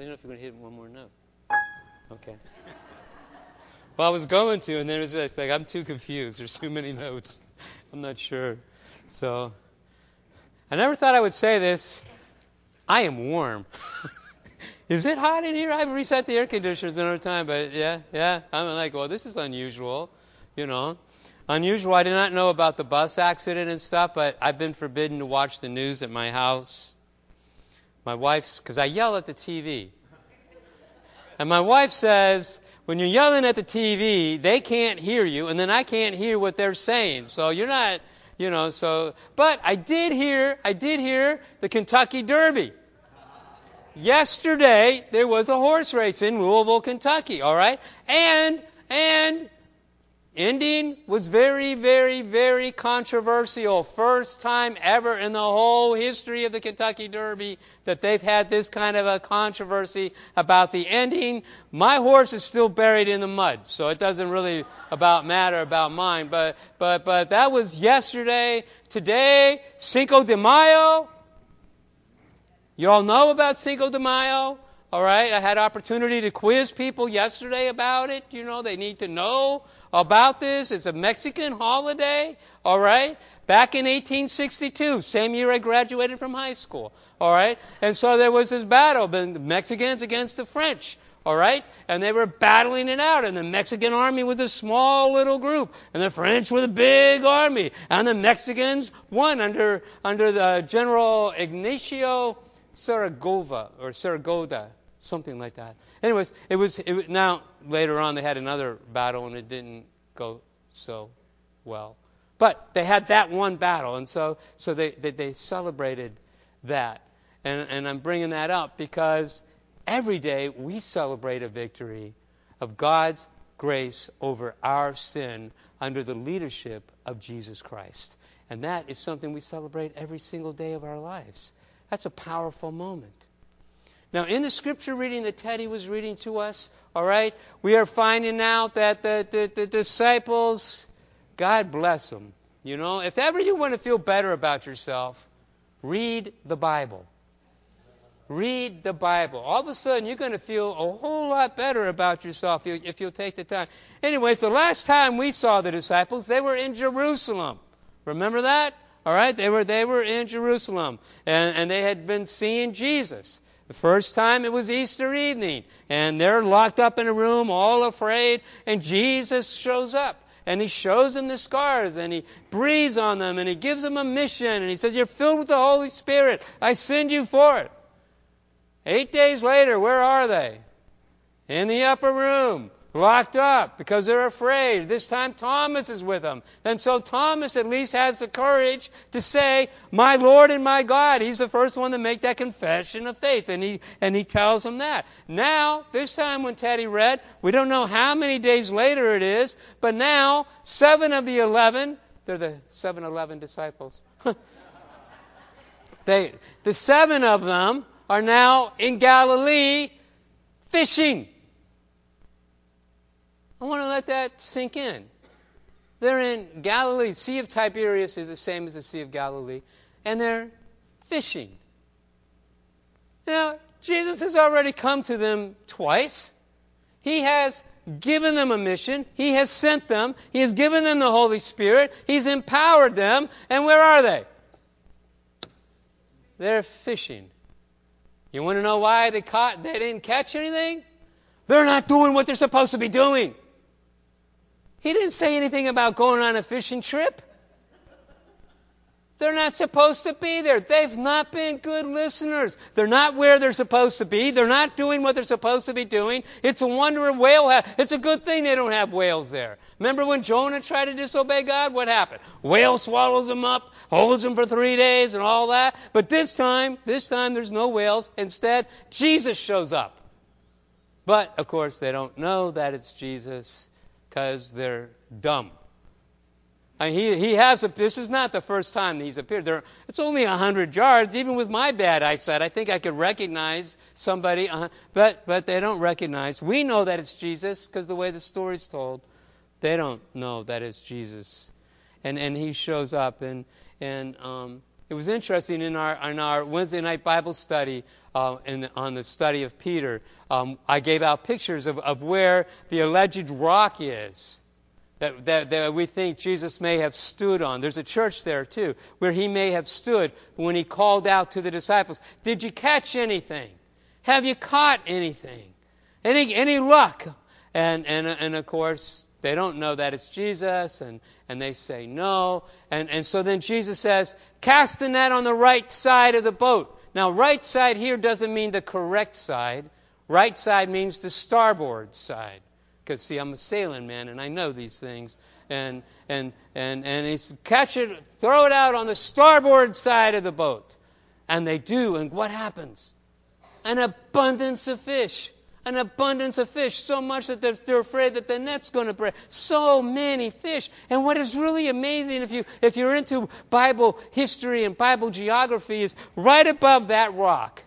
know if you're going to hit one more note. Okay. Well, I was going to, and then it was just like, I'm too confused. There's too many notes. I'm not sure. So, I never thought I would say this. I am warm. Is it hot in here? I've reset the air conditioners another time, but yeah. I'm like, well, this is unusual, Unusual. I did not know about the bus accident and stuff, but I've been forbidden to watch the news at my house. My wife's, because I yell at the TV. And my wife says, when you're yelling at the TV, they can't hear you, and then I can't hear what they're saying. So you're not, but I did hear the Kentucky Derby. Yesterday, there was a horse race in Louisville, Kentucky, all right? And ending was very, very, very controversial. First time ever in the whole history of the Kentucky Derby that they've had this kind of a controversy about the ending. My horse is still buried in the mud, so it doesn't really matter about mine. But that was yesterday. Today, Cinco de Mayo. You all know about Cinco de Mayo, all right? I had opportunity to quiz people yesterday about it. They need to know about this. It's a Mexican holiday, all right? Back in 1862, same year I graduated from high school, all right? And so there was this battle, the Mexicans against the French, all right? And they were battling it out, and the Mexican army was a small little group, and the French were the big army, and the Mexicans won under the General Ignacio Zaragoza, something like that. Anyways, it was now later on they had another battle and it didn't go so well. But they had that one battle, and so they celebrated that. And I'm bringing that up because every day we celebrate a victory of God's grace over our sin under the leadership of Jesus Christ. And that is something we celebrate every single day of our lives. That's a powerful moment. Now, in the scripture reading that Teddy was reading to us, all right, we are finding out that the disciples, God bless them. If ever you want to feel better about yourself, read the Bible. Read the Bible. All of a sudden, you're going to feel a whole lot better about yourself if you'll take the time. Anyways, the last time we saw the disciples, they were in Jerusalem. Remember that? All right, they were in Jerusalem, and they had been seeing Jesus. The first time it was Easter evening, and they're locked up in a room, all afraid, and Jesus shows up, and he shows them the scars, and he breathes on them, and he gives them a mission, and he says, "You're filled with the Holy Spirit. I send you forth." 8 days later, where are they? In the upper room. Locked up because they're afraid. This time Thomas is with them. And so Thomas at least has the courage to say, "My Lord and my God." He's the first one to make that confession of faith. And he tells them that. Now, this time when Teddy read, we don't know how many days later it is, but now 7 of the 11, they're the 7-11 disciples. The 7 of them are now in Galilee fishing. I want to let that sink in. They're in Galilee. Sea of Tiberias is the same as the Sea of Galilee. And they're fishing. Now, Jesus has already come to them twice. He has given them a mission. He has sent them. He has given them the Holy Spirit. He's empowered them. And where are they? They're fishing. You want to know why they didn't catch anything? They're not doing what they're supposed to be doing. He didn't say anything about going on a fishing trip. They're not supposed to be there. They've not been good listeners. They're not where they're supposed to be. They're not doing what they're supposed to be doing. It's a wonder a whale it's a good thing they don't have whales there. Remember when Jonah tried to disobey God? What happened? Whale swallows him up, holds him for 3 days and all that. But this time there's no whales. Instead, Jesus shows up. But, of course, they don't know that it's Jesus because they're dumb. And this is not the first time he's appeared. It's only 100 yards. Even with my bad eyesight, I think I could recognize somebody. But they don't recognize. We know that it's Jesus because the way the story's told, they don't know that it's Jesus. And he shows up. And It was interesting in our Wednesday night Bible study on the study of Peter. I gave out pictures of where the alleged rock is that we think Jesus may have stood on. There's a church there too where he may have stood when he called out to the disciples. Did you catch anything? Have you caught anything? Any luck? And of course, they don't know that it's Jesus, and they say no. And so then Jesus says, cast the net on the right side of the boat. Now, right side here doesn't mean the correct side. Right side means the starboard side. Because, see, I'm a sailing man, and I know these things. And he's catch it, throw it out on the starboard side of the boat. And they do, and what happens? An abundance of fish. An abundance of fish, so much that they're afraid that the net's going to break. So many fish. And what is really amazing, if you're into Bible history and Bible geography, is right above that rock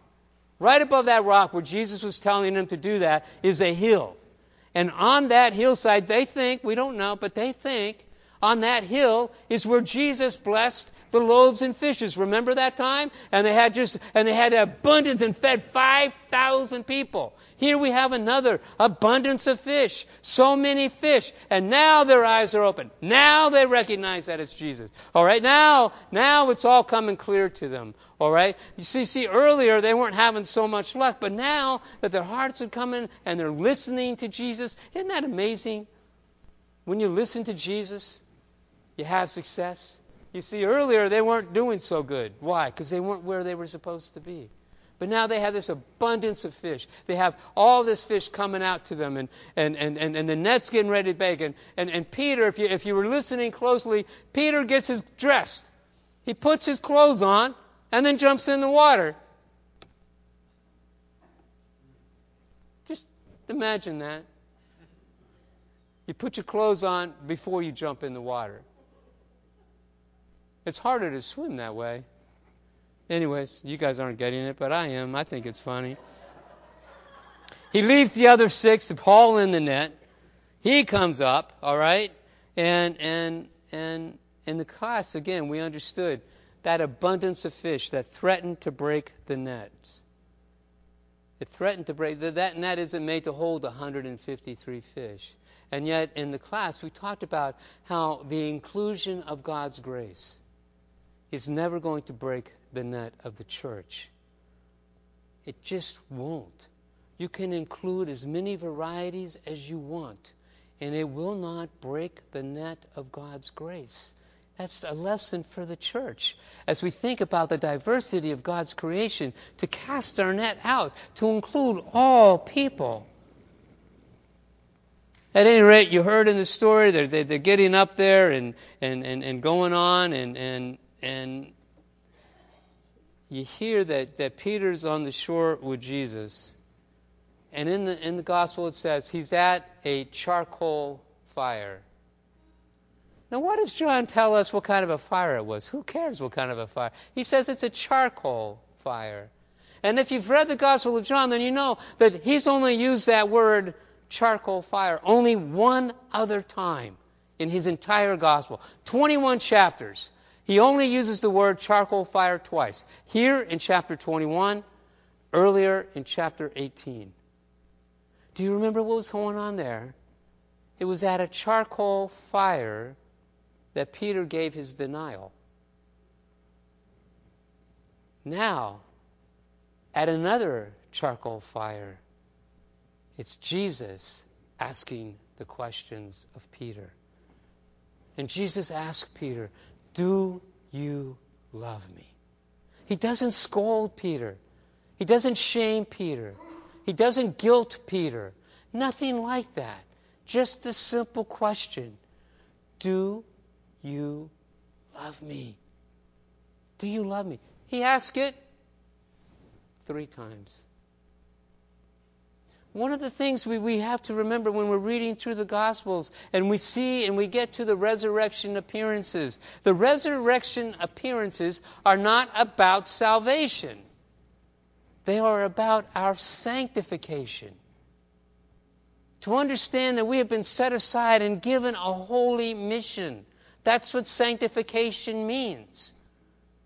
where Jesus was telling them to do that, is a hill. And on that hillside, they think, we don't know, but they think, on that hill is where Jesus blessed the loaves and fishes. Remember that time? And they had abundance and fed 5,000 people. Here we have another abundance of fish. So many fish. And now their eyes are open. Now they recognize that it's Jesus. All right? Now it's all coming clear to them. All right? You see, earlier they weren't having so much luck, but now that their hearts are coming and they're listening to Jesus, isn't that amazing? When you listen to Jesus, you have success. You see, earlier they weren't doing so good. Why? Because they weren't where they were supposed to be. But now they have this abundance of fish. They have all this fish coming out to them, and the net's getting ready to bake. And Peter, if you were listening closely, Peter gets dressed. He puts his clothes on and then jumps in the water. Just imagine that. You put your clothes on before you jump in the water. It's harder to swim that way. Anyways, you guys aren't getting it, but I am. I think it's funny. He leaves the other 6 to haul in the net. He comes up, all right? And in the class, again, we understood that abundance of fish that threatened to break the nets. It threatened to break. That net isn't made to hold 153 fish. And yet, in the class, we talked about how the inclusion of God's grace is never going to break the net of the church. It just won't. You can include as many varieties as you want, and it will not break the net of God's grace. That's a lesson for the church. As we think about the diversity of God's creation, to cast our net out, to include all people. At any rate, you heard in the story, they're getting up there and going on, and you hear that Peter's on the shore with Jesus. And in the gospel it says he's at a charcoal fire. Now what does John tell us what kind of a fire it was? Who cares what kind of a fire? He says it's a charcoal fire. And if you've read the Gospel of John, then you know that he's only used that word charcoal fire only one other time in his entire gospel. 21 chapters. He only uses the word charcoal fire twice. Here in chapter 21, earlier in chapter 18. Do you remember what was going on there? It was at a charcoal fire that Peter gave his denial. Now, at another charcoal fire, it's Jesus asking the questions of Peter. And Jesus asked Peter, do you love me? He doesn't scold Peter. He doesn't shame Peter. He doesn't guilt Peter. Nothing like that. Just the simple question, do you love me? Do you love me? He asked it 3 times. One of the things we have to remember when we're reading through the Gospels and we see and we get to the resurrection appearances, the resurrection appearances are not about salvation. They are about our sanctification. To understand that we have been set aside and given a holy mission. That's what sanctification means.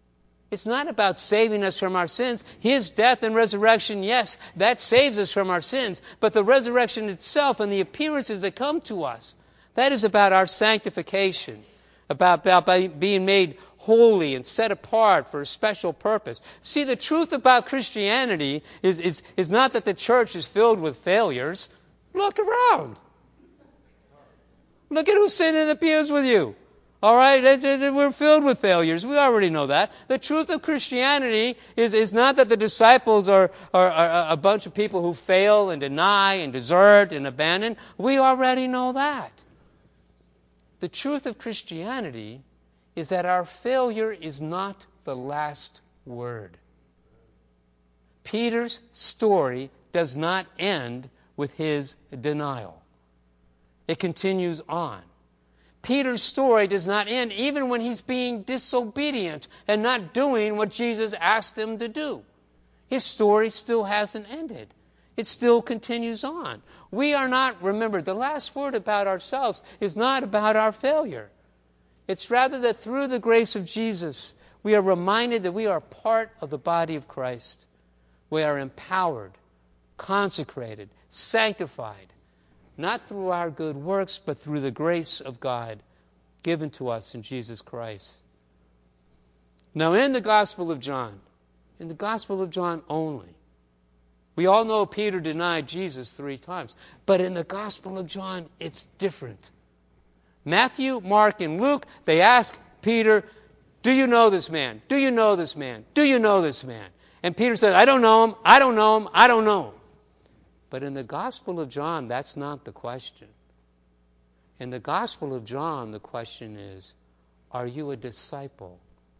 It's not about saving us from our sins. His death and resurrection, yes, that saves us from our sins. But the resurrection itself and the appearances that come to us, that is about our sanctification, about being made holy and set apart for a special purpose. See, the truth about Christianity is not that the church is filled with failures. Look around. Look at who's sitting in the pews with you. All right? We're filled with failures. We already know that. The truth of Christianity is not that the disciples are a bunch of people who fail and deny and desert and abandon. We already know that. The truth of Christianity is that our failure is not the last word. Peter's story does not end with his denial. It continues on. Peter's story does not end even when he's being disobedient and not doing what Jesus asked him to do. His story still hasn't ended. It still continues on. We are not, remember, the last word about ourselves is not about our failure. It's rather that through the grace of Jesus, we are reminded that we are part of the body of Christ. We are empowered, consecrated, sanctified, not through our good works, but through the grace of God given to us in Jesus Christ. Now, in the Gospel of John only, we all know Peter denied Jesus 3 times. But in the Gospel of John, it's different. Matthew, Mark, and Luke, they ask Peter, do you know this man? Do you know this man? Do you know this man? And Peter says, I don't know him, I don't know him, I don't know him. But in the Gospel of John, that's not the question. In the Gospel of John, the question is, are you a disciple?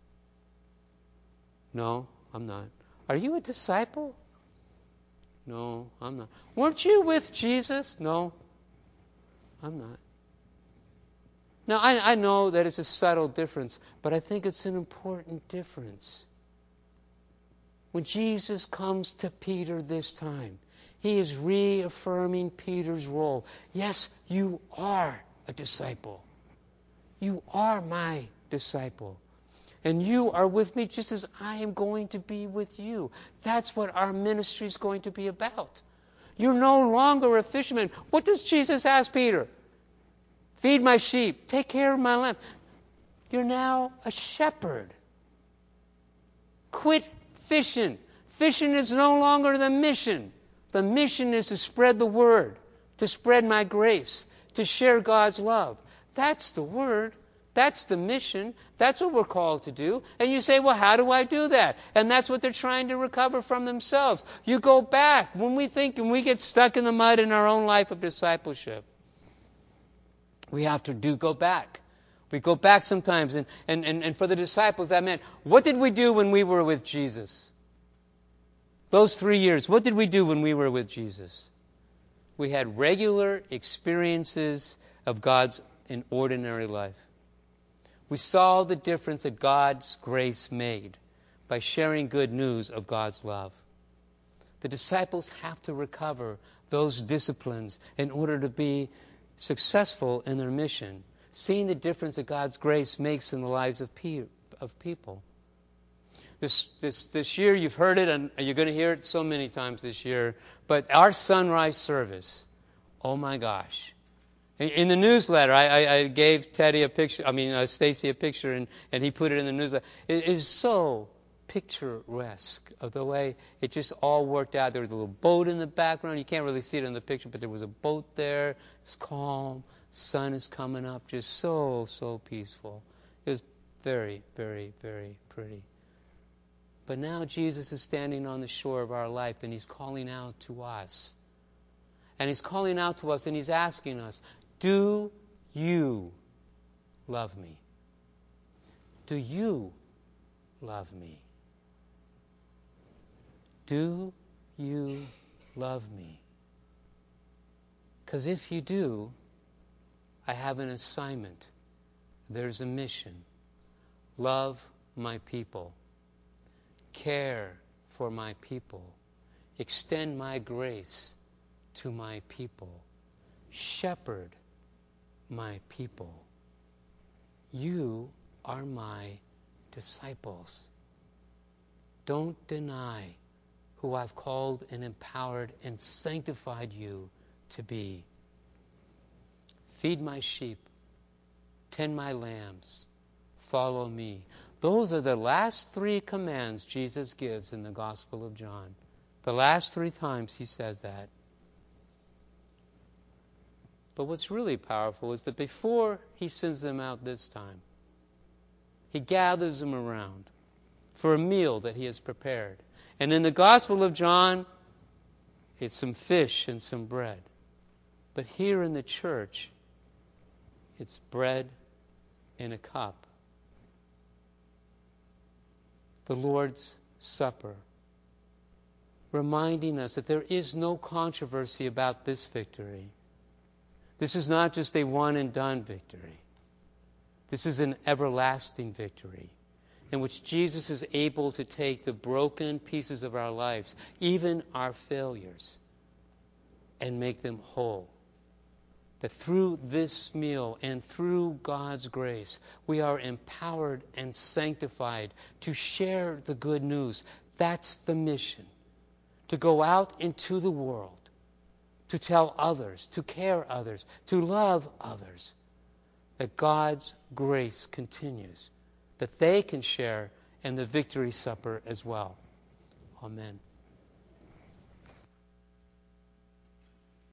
No, I'm not. Are you a disciple? No, I'm not. Weren't you with Jesus? No, I'm not. Now, I know that it's a subtle difference, but I think it's an important difference. When Jesus comes to Peter this time, he is reaffirming Peter's role. Yes, you are a disciple. You are my disciple. And you are with me just as I am going to be with you. That's what our ministry is going to be about. You're no longer a fisherman. What does Jesus ask Peter? Feed my sheep. Take care of my lamb. You're now a shepherd. Quit fishing. Fishing is no longer the mission. The mission is to spread the word, to spread my grace, to share God's love. That's the word. That's the mission. That's what we're called to do. And you say, well, how do I do that? And that's what they're trying to recover from themselves. You go back. When we think and we get stuck in the mud in our own life of discipleship, we have to go back. We go back sometimes. And for the disciples, that meant, what did we do when we were with Jesus? Those 3 years, what did we do when we were with Jesus? We had regular experiences of God's in ordinary life. We saw the difference that God's grace made by sharing good news of God's love. The disciples have to recover those disciplines in order to be successful in their mission, seeing the difference that God's grace makes in the lives of people. This year, you've heard it, and you're going to hear it so many times this year, but our sunrise service, oh my gosh. In the newsletter, I gave Stacy a picture, and he put it in the newsletter. It is so picturesque of the way it just all worked out. There was a little boat in the background. You can't really see it in the picture, but there was a boat there. It's calm. Sun is coming up. Just so peaceful. It was very, very, very pretty. But now Jesus is standing on the shore of our life, and He's calling out to us. And He's calling out to us, and He's asking us, do you love me? Do you love me? Do you love me? Because if you do, I have an assignment. There's a mission. Love my people. Care for my people. Extend my grace to my people. Shepherd my people. You are my disciples. Don't deny who I've called and empowered and sanctified you to be. Feed my sheep. Tend my lambs. Follow me. Those are the last 3 commands Jesus gives in the Gospel of John. The last 3 times he says that. But what's really powerful is that before he sends them out this time, he gathers them around for a meal that he has prepared. And in the Gospel of John, it's some fish and some bread. But here in the church, it's bread in a cup. The Lord's Supper, reminding us that there is no controversy about this victory. This is not just a one-and-done victory. This is an everlasting victory in which Jesus is able to take the broken pieces of our lives, even our failures, and make them whole. That through this meal and through God's grace, we are empowered and sanctified to share the good news. That's the mission. To go out into the world, to tell others, to care others, to love others. That God's grace continues, that they can share in the victory supper as well. Amen.